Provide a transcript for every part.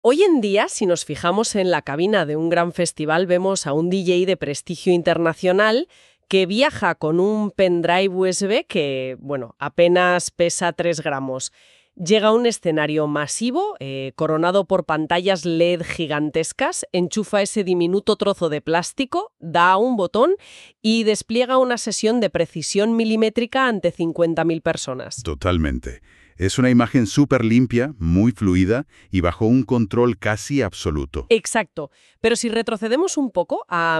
Hoy en día, si nos fijamos en la cabina de un gran festival, vemos a un DJ de prestigio internacional que viaja con un pendrive USB que, bueno, apenas pesa 3 gramos. Llega a un escenario masivo, coronado por pantallas LED gigantescas, enchufa ese diminuto trozo de plástico, da a un botón y despliega una sesión de precisión milimétrica ante 50.000 personas. Totalmente. Es una imagen súper limpia, muy fluida y bajo un control casi absoluto. Exacto. Pero si retrocedemos un poco, a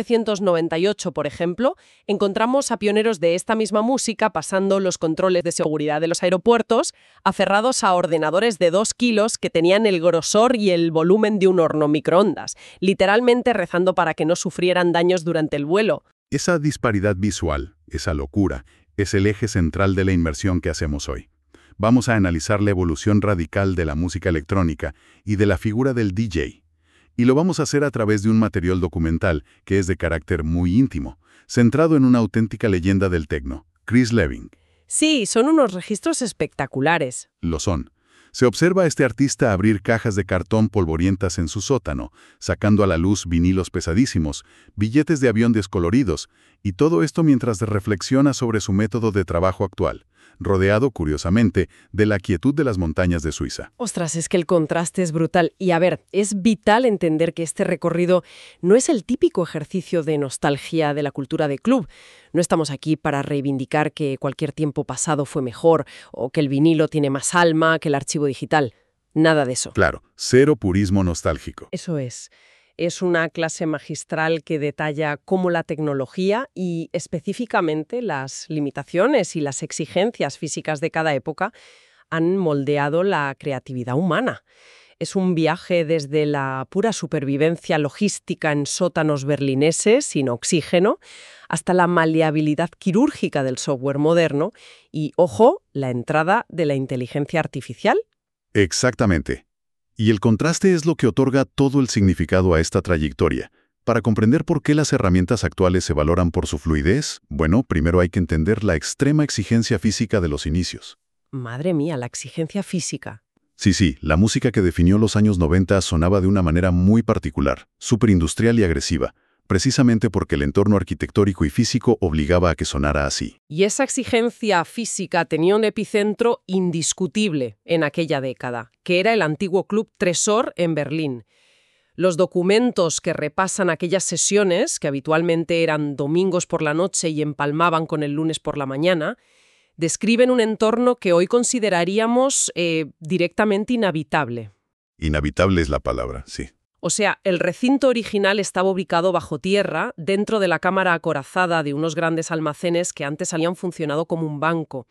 1998, por ejemplo, encontramos a pioneros de esta misma música pasando los controles de seguridad de los aeropuertos, aferrados a ordenadores de 2 kilos que tenían el grosor y el volumen de un horno microondas, literalmente rezando para que no sufrieran daños durante el vuelo. Esa disparidad visual, esa locura, es el eje central de la inmersión que hacemos hoy. Vamos a analizar la evolución radical de la música electrónica y de la figura del DJ. Y lo vamos a hacer a través de un material documental que es de carácter muy íntimo, centrado en una auténtica leyenda del techno, Chris Leving. Sí, son unos registros espectaculares. Lo son. Se observa a este artista abrir cajas de cartón polvorientas en su sótano, sacando a la luz vinilos pesadísimos, billetes de avión descoloridos, y todo esto mientras reflexiona sobre su método de trabajo actual, rodeado, curiosamente, de la quietud de las montañas de Suiza. Ostras, es que el contraste es brutal. Y a ver, es vital entender que este recorrido no es el típico ejercicio de nostalgia de la cultura de club. No estamos aquí para reivindicar que cualquier tiempo pasado fue mejor o que el vinilo tiene más alma que el archivo digital. Nada de eso. Claro, cero purismo nostálgico. Eso es. Es una clase magistral que detalla cómo la tecnología y específicamente las limitaciones y las exigencias físicas de cada época han moldeado la creatividad humana. Es un viaje desde la pura supervivencia logística en sótanos berlineses sin oxígeno hasta la maleabilidad quirúrgica del software moderno y, ojo, la entrada de la inteligencia artificial. Exactamente. Y el contraste es lo que otorga todo el significado a esta trayectoria. Para comprender por qué las herramientas actuales se valoran por su fluidez, bueno, primero hay que entender la extrema exigencia física de los inicios. Madre mía, la exigencia física. Sí, la música que definió los años 90 sonaba de una manera muy particular, superindustrial y agresiva, precisamente porque el entorno arquitectónico y físico obligaba a que sonara así. Y esa exigencia física tenía un epicentro indiscutible en aquella década, que era el antiguo Club Tresor en Berlín. Los documentos que repasan aquellas sesiones, que habitualmente eran domingos por la noche y empalmaban con el lunes por la mañana, describen un entorno que hoy consideraríamos directamente inhabitable. Inhabitable es la palabra, sí. O sea, el recinto original estaba ubicado bajo tierra, dentro de la cámara acorazada de unos grandes almacenes que antes habían funcionado como un banco.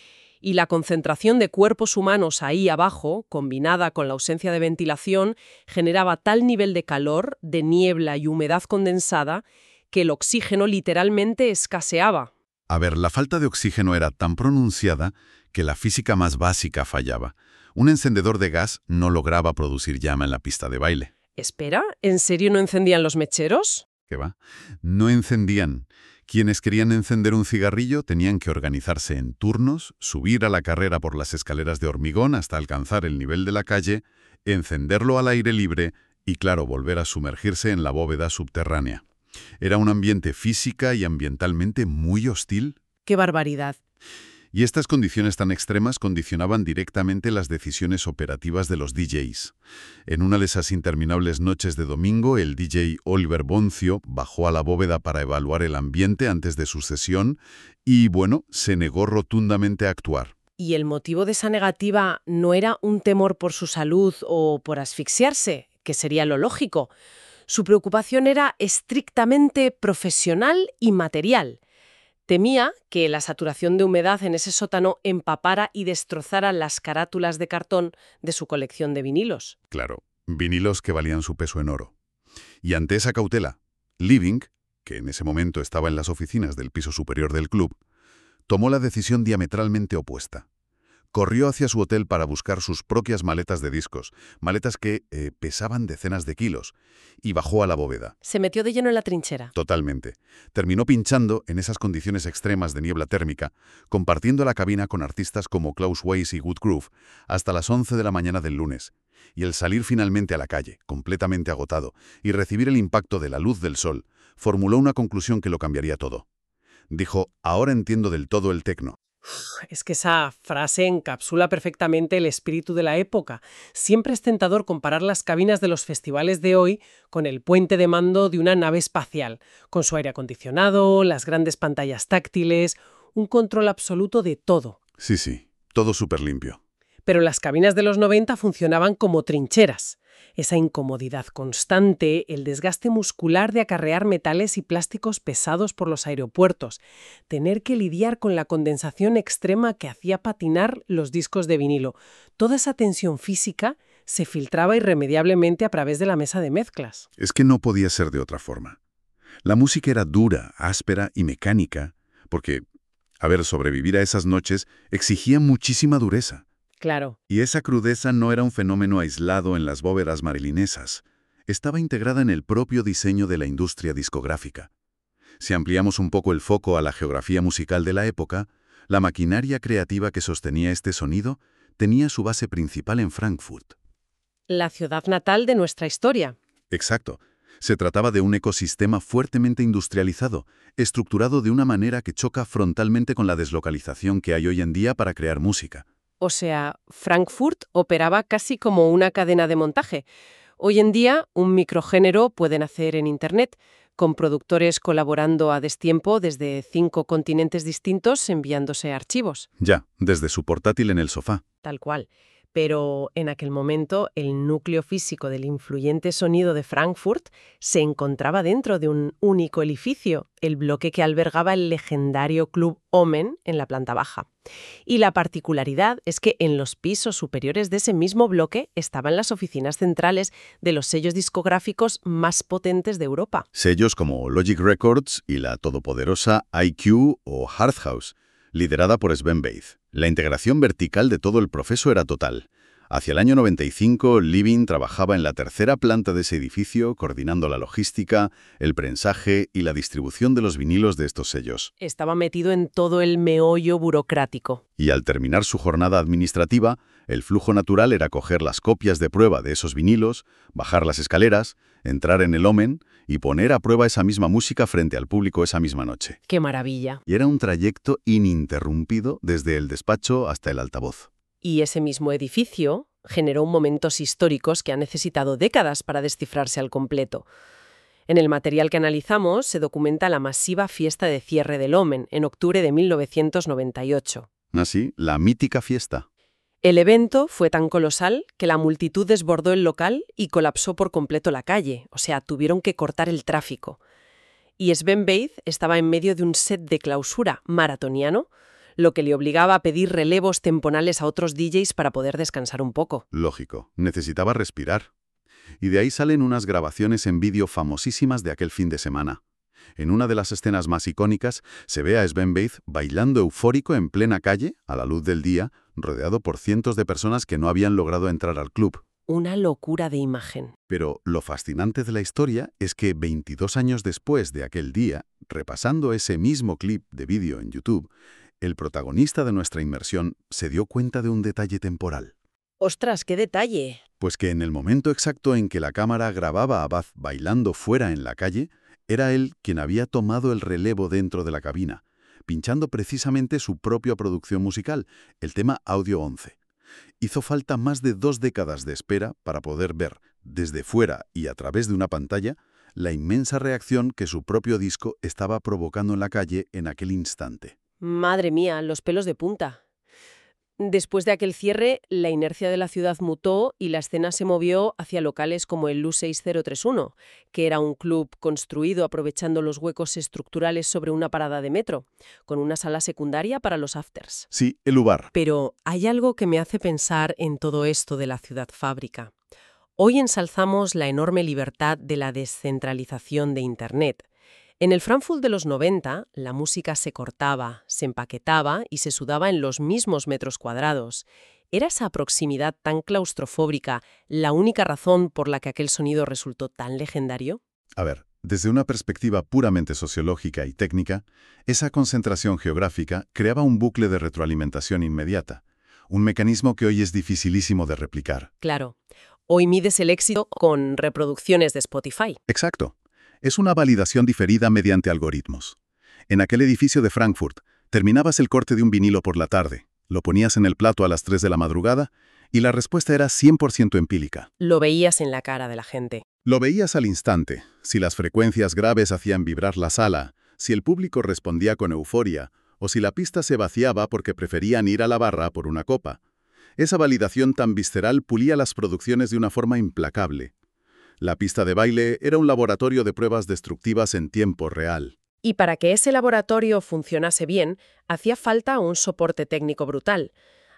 Y la concentración de cuerpos humanos ahí abajo, combinada con la ausencia de ventilación, generaba tal nivel de calor, de niebla y humedad condensada que el oxígeno literalmente escaseaba. A ver, la falta de oxígeno era tan pronunciada que la física más básica fallaba. Un encendedor de gas no lograba producir llama en la pista de baile. Espera, ¿en serio no encendían los mecheros? ¿Qué va? No encendían. Quienes querían encender un cigarrillo tenían que organizarse en turnos, subir a la carrera por las escaleras de hormigón hasta alcanzar el nivel de la calle, encenderlo al aire libre y, claro, volver a sumergirse en la bóveda subterránea. Era un ambiente física y ambientalmente muy hostil. ¡Qué barbaridad! Y estas condiciones tan extremas condicionaban directamente las decisiones operativas de los DJs. En una de esas interminables noches de domingo, el DJ Oliver Bonzio bajó a la bóveda para evaluar el ambiente antes de su sesión y, bueno, se negó rotundamente a actuar. ¿Y el motivo de esa negativa no era un temor por su salud o por asfixiarse, que sería lo lógico? Su preocupación era estrictamente profesional y material. Temía que la saturación de humedad en ese sótano empapara y destrozara las carátulas de cartón de su colección de vinilos. Claro, vinilos que valían su peso en oro. Y ante esa cautela, Leving, que en ese momento estaba en las oficinas del piso superior del club, tomó la decisión diametralmente opuesta. Corrió hacia su hotel para buscar sus propias maletas de discos, maletas que pesaban decenas de kilos, y bajó a la bóveda. Se metió de lleno en la trinchera. Totalmente. Terminó pinchando en esas condiciones extremas de niebla térmica, compartiendo la cabina con artistas como Klaus Weiss y Good Groove, hasta las 11 de la mañana del lunes. Y el salir finalmente a la calle, completamente agotado, y recibir el impacto de la luz del sol, formuló una conclusión que lo cambiaría todo. Dijo, ahora entiendo del todo el tecno. Es que esa frase encapsula perfectamente el espíritu de la época. Siempre es tentador comparar las cabinas de los festivales de hoy con el puente de mando de una nave espacial, con su aire acondicionado, las grandes pantallas táctiles, un control absoluto de todo. Sí, todo súper limpio. Pero las cabinas de los 90 funcionaban como trincheras. Esa incomodidad constante, el desgaste muscular de acarrear metales y plásticos pesados por los aeropuertos, tener que lidiar con la condensación extrema que hacía patinar los discos de vinilo. Toda esa tensión física se filtraba irremediablemente a través de la mesa de mezclas. Es que no podía ser de otra forma. La música era dura, áspera y mecánica, porque, sobrevivir a esas noches exigía muchísima dureza. Claro. Y esa crudeza no era un fenómeno aislado en las bóvedas marilinesas. Estaba integrada en el propio diseño de la industria discográfica. Si ampliamos un poco el foco a la geografía musical de la época, la maquinaria creativa que sostenía este sonido tenía su base principal en Frankfurt. La ciudad natal de nuestra historia. Exacto. Se trataba de un ecosistema fuertemente industrializado, estructurado de una manera que choca frontalmente con la deslocalización que hay hoy en día para crear música. O sea, Frankfurt operaba casi como una cadena de montaje. Hoy en día, un microgénero puede nacer en Internet, con productores colaborando a destiempo desde 5 continentes distintos enviándose archivos. Ya, desde su portátil en el sofá. Tal cual. Pero en aquel momento el núcleo físico del influyente sonido de Frankfurt se encontraba dentro de un único edificio, el bloque que albergaba el legendario Club Omen en la planta baja. Y la particularidad es que en los pisos superiores de ese mismo bloque estaban las oficinas centrales de los sellos discográficos más potentes de Europa. Sellos como Logic Records y la todopoderosa IQ o Hardhouse, liderada por Sven Väth. La integración vertical de todo el proceso era total. Hacia el año 95, Living trabajaba en la tercera planta de ese edificio, coordinando la logística, el prensaje y la distribución de los vinilos de estos sellos. Estaba metido en todo el meollo burocrático. Y al terminar su jornada administrativa, el flujo natural era coger las copias de prueba de esos vinilos, bajar las escaleras, entrar en el Omen y poner a prueba esa misma música frente al público esa misma noche. ¡Qué maravilla! Y era un trayecto ininterrumpido desde el despacho hasta el altavoz. Y ese mismo edificio generó momentos históricos que han necesitado décadas para descifrarse al completo. En el material que analizamos se documenta la masiva fiesta de cierre del Omen en octubre de 1998. Así, la mítica fiesta. El evento fue tan colosal que la multitud desbordó el local y colapsó por completo la calle, o sea, tuvieron que cortar el tráfico. Y Sven Väth estaba en medio de un set de clausura maratoniano, lo que le obligaba a pedir relevos temporales a otros DJs para poder descansar un poco. Lógico, necesitaba respirar. Y de ahí salen unas grabaciones en vídeo famosísimas de aquel fin de semana. En una de las escenas más icónicas se ve a Sven Väth bailando eufórico en plena calle, a la luz del día, rodeado por cientos de personas que no habían logrado entrar al club. Una locura de imagen. Pero lo fascinante de la historia es que 22 años después de aquel día, repasando ese mismo clip de vídeo en YouTube, el protagonista de nuestra inmersión se dio cuenta de un detalle temporal. ¡Ostras, qué detalle! Pues que en el momento exacto en que la cámara grababa a Väth bailando fuera en la calle, era él quien había tomado el relevo dentro de la cabina, pinchando precisamente su propia producción musical, el tema Audio 11. Hizo falta más de 2 décadas de espera para poder ver, desde fuera y a través de una pantalla, la inmensa reacción que su propio disco estaba provocando en la calle en aquel instante. Madre mía, los pelos de punta. Después de aquel cierre, la inercia de la ciudad mutó y la escena se movió hacia locales como el LU6031, que era un club construido aprovechando los huecos estructurales sobre una parada de metro, con una sala secundaria para los afters. Sí, el Ubar. Pero hay algo que me hace pensar en todo esto de la ciudad fábrica. Hoy ensalzamos la enorme libertad de la descentralización de Internet. En el Frankfurt de los 90, la música se cortaba, se empaquetaba y se sudaba en los mismos metros cuadrados. ¿Era esa proximidad tan claustrofóbica la única razón por la que aquel sonido resultó tan legendario? A ver, desde una perspectiva puramente sociológica y técnica, esa concentración geográfica creaba un bucle de retroalimentación inmediata, un mecanismo que hoy es dificilísimo de replicar. Claro. Hoy mides el éxito con reproducciones de Spotify. Exacto. Es una validación diferida mediante algoritmos. En aquel edificio de Frankfurt, terminabas el corte de un vinilo por la tarde, lo ponías en el plato a las 3 de la madrugada y la respuesta era 100% empírica. Lo veías en la cara de la gente. Lo veías al instante, si las frecuencias graves hacían vibrar la sala, si el público respondía con euforia, o si la pista se vaciaba porque preferían ir a la barra por una copa. Esa validación tan visceral pulía las producciones de una forma implacable. La pista de baile era un laboratorio de pruebas destructivas en tiempo real. Y para que ese laboratorio funcionase bien, hacía falta un soporte técnico brutal.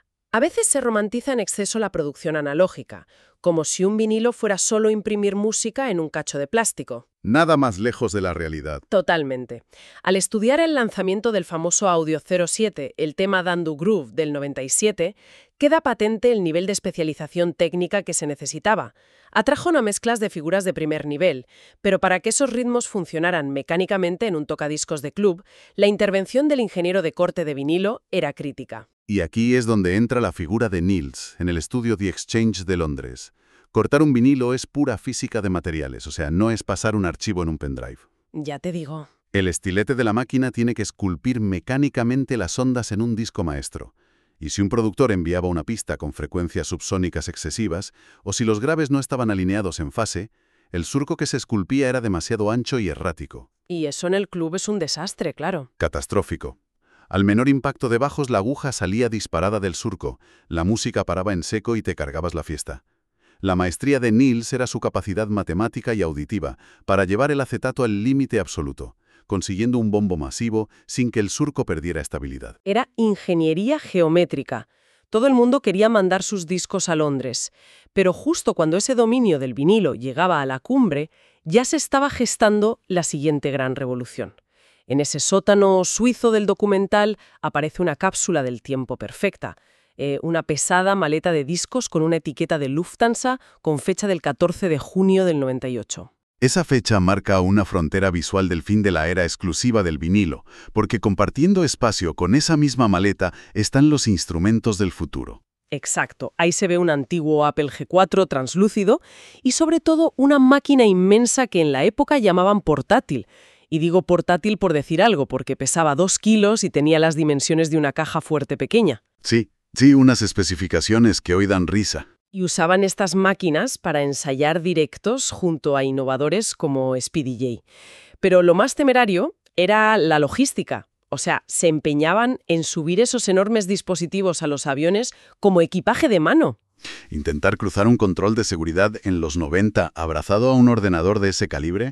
A veces se romantiza en exceso la producción analógica, como si un vinilo fuera solo imprimir música en un cacho de plástico. Nada más lejos de la realidad. Totalmente. Al estudiar el lanzamiento del famoso Audio 07, el tema Dandu Groove del 97, queda patente el nivel de especialización técnica que se necesitaba. Atrajo una mezcla de figuras de primer nivel, pero para que esos ritmos funcionaran mecánicamente en un tocadiscos de club, la intervención del ingeniero de corte de vinilo era crítica. Y aquí es donde entra la figura de Niels, en el estudio The Exchange de Londres. Cortar un vinilo es pura física de materiales, o sea, no es pasar un archivo en un pendrive. Ya te digo. El estilete de la máquina tiene que esculpir mecánicamente las ondas en un disco maestro. Y si un productor enviaba una pista con frecuencias subsónicas excesivas, o si los graves no estaban alineados en fase, el surco que se esculpía era demasiado ancho y errático. Y eso en el club es un desastre, claro. Catastrófico. Al menor impacto de bajos, la aguja salía disparada del surco, la música paraba en seco y te cargabas la fiesta. La maestría de Niels era su capacidad matemática y auditiva para llevar el acetato al límite absoluto, consiguiendo un bombo masivo sin que el surco perdiera estabilidad. Era ingeniería geométrica. Todo el mundo quería mandar sus discos a Londres, pero justo cuando ese dominio del vinilo llegaba a la cumbre, ya se estaba gestando la siguiente gran revolución. En ese sótano suizo del documental aparece una cápsula del tiempo perfecta, una pesada maleta de discos con una etiqueta de Lufthansa con fecha del 14 de junio del 98. Esa fecha marca una frontera visual del fin de la era exclusiva del vinilo, porque compartiendo espacio con esa misma maleta están los instrumentos del futuro. Exacto, ahí se ve un antiguo Apple G4 translúcido y sobre todo una máquina inmensa que en la época llamaban portátil. Y digo portátil por decir algo, porque pesaba 2 kilos y tenía las dimensiones de una caja fuerte pequeña. Sí, unas especificaciones que hoy dan risa. Y usaban estas máquinas para ensayar directos junto a innovadores como Speedy J. Pero lo más temerario era la logística. O sea, se empeñaban en subir esos enormes dispositivos a los aviones como equipaje de mano. Intentar cruzar un control de seguridad en los 90 abrazado a un ordenador de ese calibre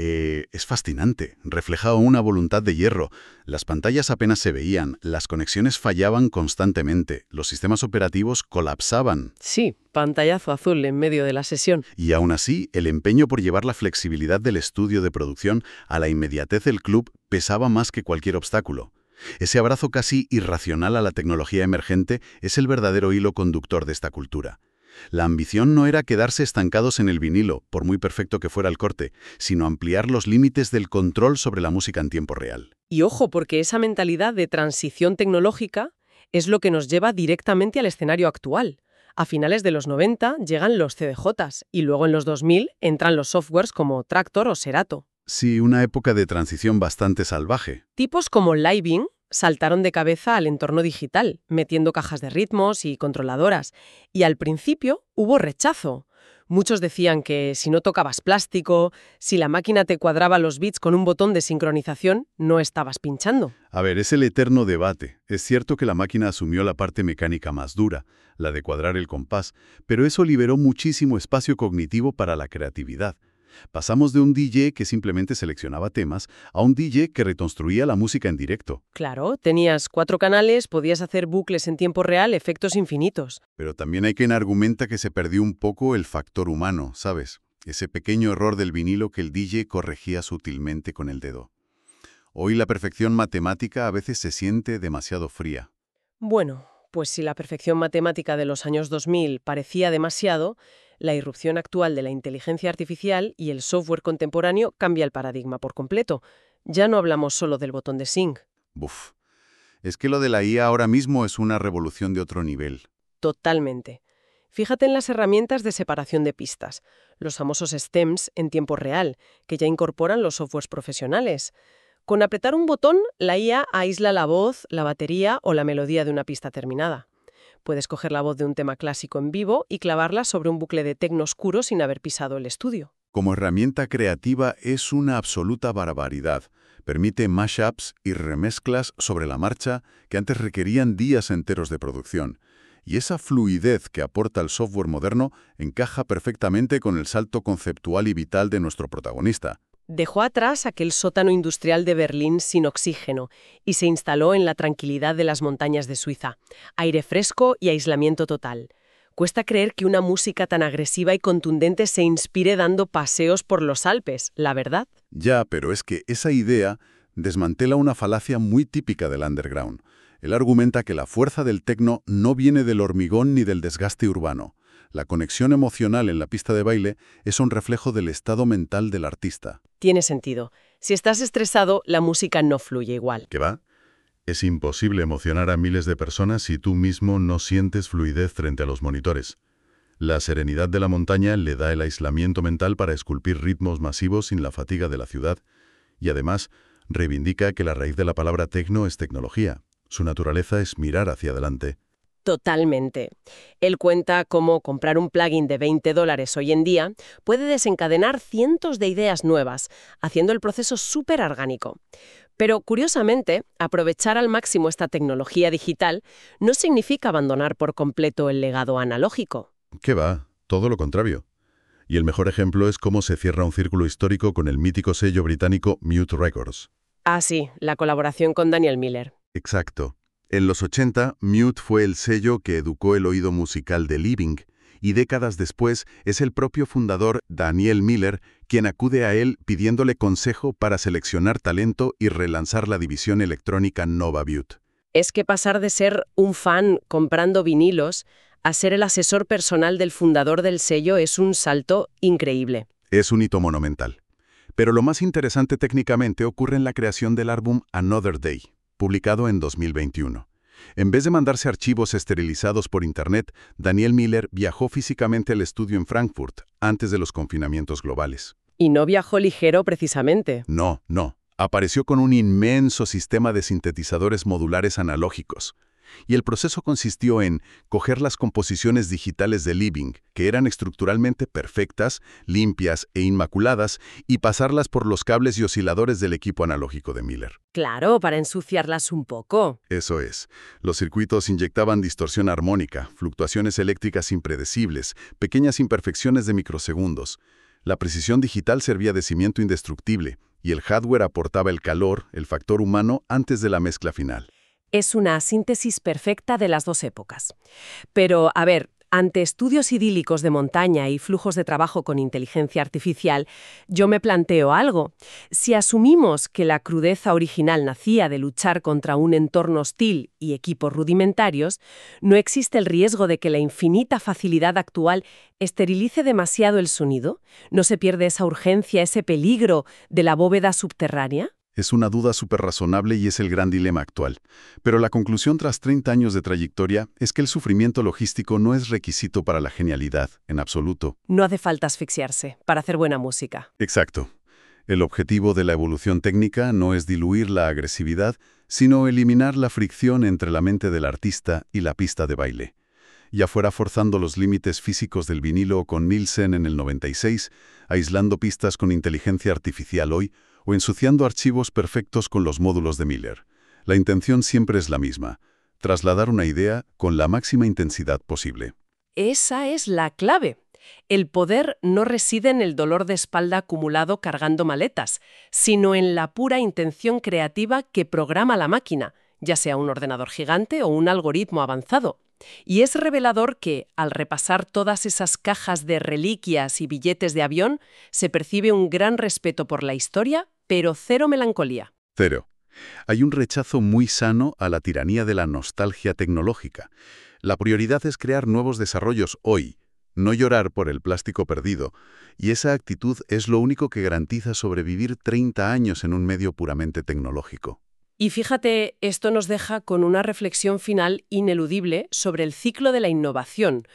es fascinante. Reflejaba una voluntad de hierro. Las pantallas apenas se veían, las conexiones fallaban constantemente, los sistemas operativos colapsaban. Sí, pantallazo azul en medio de la sesión. Y aún así, el empeño por llevar la flexibilidad del estudio de producción a la inmediatez del club pesaba más que cualquier obstáculo. Ese abrazo casi irracional a la tecnología emergente es el verdadero hilo conductor de esta cultura. La ambición no era quedarse estancados en el vinilo, por muy perfecto que fuera el corte, sino ampliar los límites del control sobre la música en tiempo real. Y ojo, porque esa mentalidad de transición tecnológica es lo que nos lleva directamente al escenario actual. A finales de los 90 llegan los CDJs y luego en los 2000 entran los softwares como Traktor o Serato. Sí, una época de transición bastante salvaje. Tipos como Living saltaron de cabeza al entorno digital, metiendo cajas de ritmos y controladoras. Y al principio hubo rechazo. Muchos decían que si no tocabas plástico, si la máquina te cuadraba los bits con un botón de sincronización, no estabas pinchando. A ver, es el eterno debate. Es cierto que la máquina asumió la parte mecánica más dura, la de cuadrar el compás, pero eso liberó muchísimo espacio cognitivo para la creatividad. Pasamos de un DJ que simplemente seleccionaba temas a un DJ que reconstruía la música en directo. Claro, tenías 4 canales, podías hacer bucles en tiempo real, efectos infinitos. Pero también hay quien argumenta que se perdió un poco el factor humano, ¿sabes? Ese pequeño error del vinilo que el DJ corregía sutilmente con el dedo. Hoy la perfección matemática a veces se siente demasiado fría. Bueno, pues si la perfección matemática de los años 2000 parecía demasiado, la irrupción actual de la inteligencia artificial y el software contemporáneo cambia el paradigma por completo. Ya no hablamos solo del botón de sync. Buf, es que lo de la IA ahora mismo es una revolución de otro nivel. Totalmente. Fíjate en las herramientas de separación de pistas, los famosos stems en tiempo real, que ya incorporan los softwares profesionales. Con apretar un botón, la IA aísla la voz, la batería o la melodía de una pista terminada. Puedes coger la voz de un tema clásico en vivo y clavarla sobre un bucle de tecno oscuro sin haber pisado el estudio. Como herramienta creativa es una absoluta barbaridad. Permite mashups y remezclas sobre la marcha que antes requerían días enteros de producción. Y esa fluidez que aporta el software moderno encaja perfectamente con el salto conceptual y vital de nuestro protagonista. Dejó atrás aquel sótano industrial de Berlín sin oxígeno y se instaló en la tranquilidad de las montañas de Suiza. Aire fresco y aislamiento total. Cuesta creer que una música tan agresiva y contundente se inspire dando paseos por los Alpes, ¿la verdad? Ya, pero es que esa idea desmantela una falacia muy típica del underground. Él argumenta que la fuerza del techno no viene del hormigón ni del desgaste urbano. La conexión emocional en la pista de baile es un reflejo del estado mental del artista. Tiene sentido. Si estás estresado, la música no fluye igual. ¿Qué va? Es imposible emocionar a miles de personas si tú mismo no sientes fluidez frente a los monitores. La serenidad de la montaña le da el aislamiento mental para esculpir ritmos masivos sin la fatiga de la ciudad. Y además, reivindica que la raíz de la palabra techno es tecnología. Su naturaleza es mirar hacia adelante. Totalmente. Él cuenta cómo comprar un plugin de $20 hoy en día puede desencadenar cientos de ideas nuevas, haciendo el proceso súper orgánico. Pero, curiosamente, aprovechar al máximo esta tecnología digital no significa abandonar por completo el legado analógico. ¿Qué va? Todo lo contrario. Y el mejor ejemplo es cómo se cierra un círculo histórico con el mítico sello británico Mute Records. Ah, sí, la colaboración con Daniel Miller. Exacto. En los 80, Mute fue el sello que educó el oído musical de Living, y décadas después es el propio fundador, Daniel Miller, quien acude a él pidiéndole consejo para seleccionar talento y relanzar la división electrónica Nova Butte. Es que pasar de ser un fan comprando vinilos a ser el asesor personal del fundador del sello es un salto increíble. Es un hito monumental. Pero lo más interesante técnicamente ocurre en la creación del álbum Another Day, publicado en 2021. En vez de mandarse archivos esterilizados por Internet, Daniel Miller viajó físicamente al estudio en Frankfurt, antes de los confinamientos globales. Y no viajó ligero precisamente. No. Apareció con un inmenso sistema de sintetizadores modulares analógicos. Y el proceso consistió en coger las composiciones digitales de Living, que eran estructuralmente perfectas, limpias e inmaculadas, y pasarlas por los cables y osciladores del equipo analógico de Miller. Claro, para ensuciarlas un poco. Eso es. Los circuitos inyectaban distorsión armónica, fluctuaciones eléctricas impredecibles, pequeñas imperfecciones de microsegundos. La precisión digital servía de cimiento indestructible, y el hardware aportaba el calor, el factor humano, antes de la mezcla final. Es una síntesis perfecta de las dos épocas. Pero, a ver, ante estudios idílicos de montaña y flujos de trabajo con inteligencia artificial, yo me planteo algo. Si asumimos que la crudeza original nacía de luchar contra un entorno hostil y equipos rudimentarios, ¿no existe el riesgo de que la infinita facilidad actual esterilice demasiado el sonido? ¿No se pierde esa urgencia, ese peligro de la bóveda subterránea? Es una duda súper razonable y es el gran dilema actual. Pero la conclusión tras 30 años de trayectoria es que el sufrimiento logístico no es requisito para la genialidad, en absoluto. No hace falta asfixiarse para hacer buena música. Exacto. El objetivo de la evolución técnica no es diluir la agresividad, sino eliminar la fricción entre la mente del artista y la pista de baile. Ya fuera forzando los límites físicos del vinilo con Nielsen en el 96, aislando pistas con inteligencia artificial hoy, o ensuciando archivos perfectos con los módulos de Miller. La intención siempre es la misma, trasladar una idea con la máxima intensidad posible. Esa es la clave. El poder no reside en el dolor de espalda acumulado cargando maletas, sino en la pura intención creativa que programa la máquina, ya sea un ordenador gigante o un algoritmo avanzado. Y es revelador que, al repasar todas esas cajas de reliquias y billetes de avión, se percibe un gran respeto por la historia, pero cero melancolía. Cero. Hay un rechazo muy sano a la tiranía de la nostalgia tecnológica. La prioridad es crear nuevos desarrollos hoy, no llorar por el plástico perdido, y esa actitud es lo único que garantiza sobrevivir 30 años en un medio puramente tecnológico. Y fíjate, esto nos deja con una reflexión final ineludible sobre el ciclo de la innovación,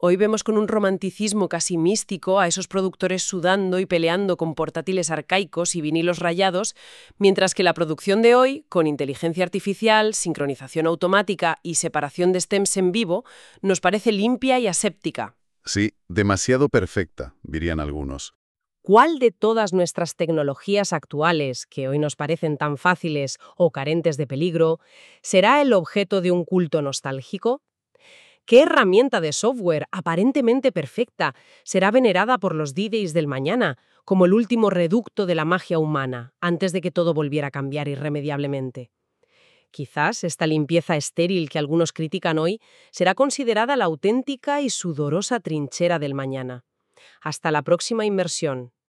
Hoy vemos con un romanticismo casi místico a esos productores sudando y peleando con portátiles arcaicos y vinilos rayados, mientras que la producción de hoy, con inteligencia artificial, sincronización automática y separación de stems en vivo, nos parece limpia y aséptica. Sí, demasiado perfecta, dirían algunos. ¿Cuál de todas nuestras tecnologías actuales, que hoy nos parecen tan fáciles o carentes de peligro, será el objeto de un culto nostálgico? ¿Qué herramienta de software aparentemente perfecta será venerada por los D-Days del mañana como el último reducto de la magia humana, antes de que todo volviera a cambiar irremediablemente? Quizás esta limpieza estéril que algunos critican hoy será considerada la auténtica y sudorosa trinchera del mañana. Hasta la próxima inmersión.